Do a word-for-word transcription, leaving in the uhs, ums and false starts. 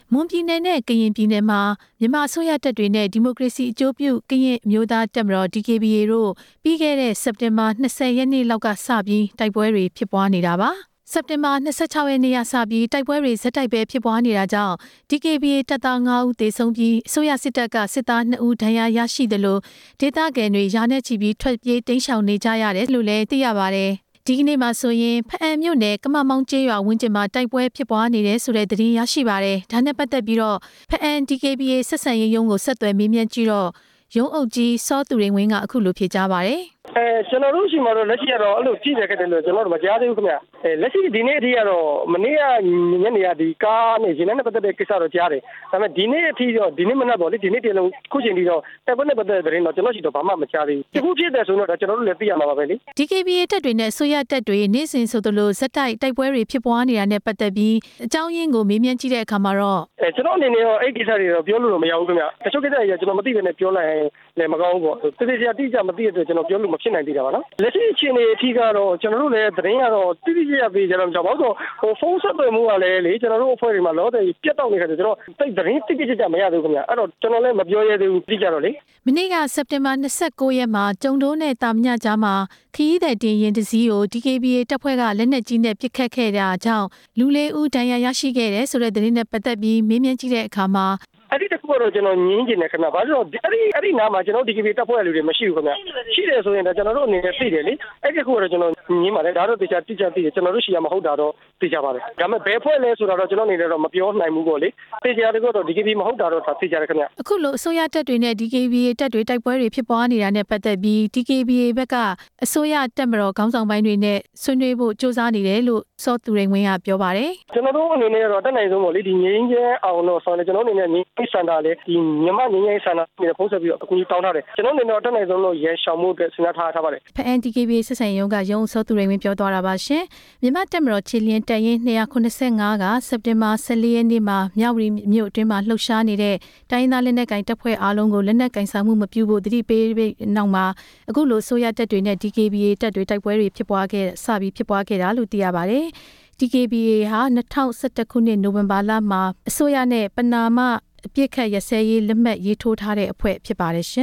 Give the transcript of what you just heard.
မွန်ပြည်နယ်နဲ့ကရင်ပြည်နယ်မှာမြန်မာအစိုးရတပ်တွေနဲ့ဒီမိုကရေစီအကျိုးပြုကရင်အမျိုးသားတပ်မတော် ဒီ ကေ ဘီ အေ တို့ပြီးခဲ့တဲ့စက်တင်ဘာ၂၀ရက်နေ့လောက်ကစပြီးတိုက်ပွဲတွေဖြစ်ပွားနေတာပါစက်တင်ဘာ၂၆ရက်နေ့ကစပြီးတိုက်ပွဲတွေဇက်တိုက်ပဲဖြစ်ပွားနေတာကြောင့် ဒီ ကေ ဘီ အေ တပ်သား၅ဦးသေဆုံးပြီးအစိုးရစစ်တပ်ကစစ်သား၂ဦးဒဏ်ရာရရှိတယ်လို့ဒေသခံတွေရာနဲ့ချီပြီးထွက်ပြေးတိမ်းရှောင်နေကြရတယ်လို့လည်းသိရပါတယ်ဒီကနေ့မှာဆိုရင်ဖအံမြို့နယ်ကမမောင်းကျေးရွာဝန်းကျင်မှာတိုက်ပွဲဖြစ်ပွားနေတယ်ဆိုတဲ့သတင်းရရှိပါတယ်။ဒါနဲ့ပတ်သက်ပြီးတော့ဖအံ ဒီ ကေ ဘီ အေ ဆက်ဆံရေးရုံးကိုဆက်သွယ်မေးမြန်းကြည့်တော့ရုံးအုပ်ကြီးစောသူရင်ဝင်းကအခုလိုဖြေကြားပါတယ်။အဲကျွန်တော်တို့ရှိမှာတော့လက်ရှိကတော့အဲ့လိုကြည့်ရခဲ့တယ်လို့ကျွန်တော်တို့မကြားသေးဘူးခင်ဗျ။အဲလက်ရှိဒီနေ့အထိကတော့မနေ့ကညနေကဒီကားနဲ့ရင်းနဲ့ပတ်သက်တဲ့ကိစ္စတော့ကြားတယ်။ဒါပေမဲ့ဒီနေ့အထိတော့ဒီနေ့မနက်ပေါ့လေဒီနေ့တည်းလုံးခုချိန်ထိတော့တက်ပွဲနဲ့ပတ်သက်တဲ့သတင်းတော့ကျွန်တော်ရှိတော့ဘာမှမကြားသေးဘူး။အခုဖြစ်တယ်ဆိုတော့ကျွန်တော်တို့လည်းသိရမှာပါပဲလေ။ဒီ ကေ ဘီ အေ တပ်တွေနဲ့အစိုးရတပ်တွေနေ့စဉ်ဆိုသလိုဇက်တိုက်တိုက်ပွဲတွေဖြစ်ပွားနေတာနဲ့ပတ်သက်ပြီးအကြောင်းရင်းကိုမေးမြန်းကြည့်တဲ့အခါမှာတော့အဲကျွန်တော်အနေနဲ့တော့အဲ့ဒီကိစ္စတွေတော့ပြောလို့တော့မရဘူးခင်ဗျ။တချို့ကိစ္စတွေကကျွန်တော်မသိဘဲနဲ့ပြောလိုက်ရင်လည်းမကောင်းဘူးပေါ့။သေသေးချာတိကျမသိတဲ့အတွက်ကျွန်တော်ပြောလို့မဖြစ်နိုင်သေးတာပါနော်။လက်ရှိအခြေအနေအထိကတော့ကျွန်တော်တို့လည်းသတင်းကတော့တိတိကျကျပေးကြတော့ကြောက်ပါတော့ဟိုဖုန်းဆက်သွယ်မှုကလည်းလေကျွန်တော်တို့အဖွဲ့တွေမှာလောတယ်ပြတ်တောက်နေခဲ့တယ်ကျွန်တော်တိတ်သတင်းတိတိကျကျမရသေးဘူးခင်ဗျအဲ့တော့ကျွန်တော်လည်းမပြောရသေးဘူးတိကျတော့လေမနေ့ကစက်တင်ဘာ၂၉ရက်မှာကျုံတိုးနဲ့တာမညကြားမှာခရီးသည်တင်ရင်တစည်းကို ဒီ ကေ ဘီ အေ တပ်ဖွဲ့ကလက်နက်ကြီးနဲ့ပစ်ခတ်ခဲ့တာကြောင့်လူလေးဦးဒဏ်ရာရရှိခဲ့တယ်ဆိုတဲ့သတင်းနဲ့ပတ်သက်ပြီးမေးမြန်းကြည့်တဲ့အခါမှာအဲ့ဒီတခုတော့ကျွန်တော်ညင်းကျင်တယ်ခင်ဗျဘာလို့အဲ့ဒီအဲ့ဒီနားမှာကျွန်တော် ဒီ ကေ ဘီ တပ်ဖွဲ့လူတွေမရှိဘူးခင်ဗျရှိတယ်ဆိုရင်တော့ကျွန်တော်တို့အနေနဲ့သိတယ်လေအဲ့ဒီတခုတော့ကျွန်တော်ညင်းပါတယ်ဒါတော့တေချာတိကျသိတယ်ကျွန်တော်တို့ရှိရမဟုတ်တာတော့သိကြပါတယ်ဒါပေမဲ့ဘယ်ဖွဲ့လဲဆိုတာတော့ကျွန်တော်အနေနဲ့တော့မပြောနိုင်ဘူးပေါ့လေတေချာတခုတော့ ဒီ ကေ ဘီ မဟုတ်တာတော့သိကြတယ်ခင်ဗျအခုလိုအစိုးရတပ်တွေနဲ့ ဒီ ကေ ဘီ အေ တပ်တွေတိုက်ပွဲတွေဖြစ်ပွားနေတာနဲ့ပတ်သက်ပြီး ဒီ ကေ ဘီ အေ ဘက်ကအစိုးရတပ်မတော်ခေါင်းဆောင်ပိုင်းတွေနဲ့ဆွေးနွေးဖို့စ조사နေတယ်လို့စောသူရင်ဝင်းကပြောပါတယ်ကျွန်တော်တို့အနေနဲ့တော့တက်နိုင်ဆုံးပေါ့လေဒီငင်းချင်းအောင်တော့ဆိုတော့ကျွန်တော်အနေနဲ့ငင်းစံတာလေဒီမြန်မာငင်းချင်းစံတာနဲ့ဖုန်းဆက်ပြီးတော့အခုကြီးတောင်းထားတယ်ကျွန်တော်အနေနဲ့တက်နိုင်ဆုံးလို့ရဲရှောင်မှုအတွက်စဉ်းစားထားထားပါတယ်ဖအန် ဒီ ကေ ဘီ အေ ဆက်ဆံရုံးကရုံးစောသူရင်ဝင်းပြောသွားတာပါရှင်မြန်မာတပ်မတော်ခြေလျင်တပ်ရင်း၂၇၅ကစက်တင်ဘာ၁၄ရက်နေ့မှာမြောက်ရီမြို့အတွင်းမှာလှုပ်ရှားနေတဲ့တိုင်းသားလက်နက်ကင်တပ်ဖွဲ့အားလုံးကိုလက်နက်ကင်ဆောင်မှုမပြုဖို့တတိပေးပြီးနောက်မှာအခုလိုဆိုရတပ်တွေနဲ့ ဒီ ကေ ဘီ အေ တပ်တွေတိုက်ပွဲတွေဖြစ်ပွားခဲ့စပြီးဖြစ်ပွားခဲ့တာလို့သိရပါတယ်ဒီ ကေ ဘီ အေ ဟာ၂၀၁၁ခုနှစ်နိုဝင်ဘာလမှာအစိုးရနဲ့ပနာမအပြစ်ခတ်ရစဲရေးလက်မှတ်ရေးထိုးထားတဲ့အဖွဲ့ဖြစ်ပါတယ်ရှင်